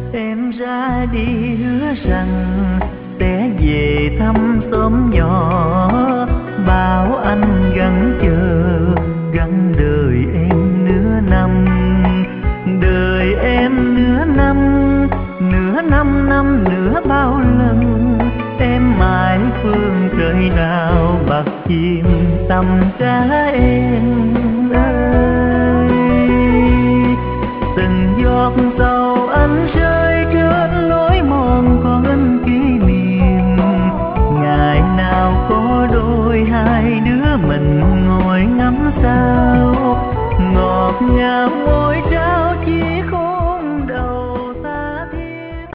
Em ra đi hứa rằng sẽ về thăm xóm nhỏ, bảo anh gắng chờ gắng đợi em nửa năm. Đời em nửa năm nữa bao lần, em mãi phương trời nào bạc chim tầm trái em.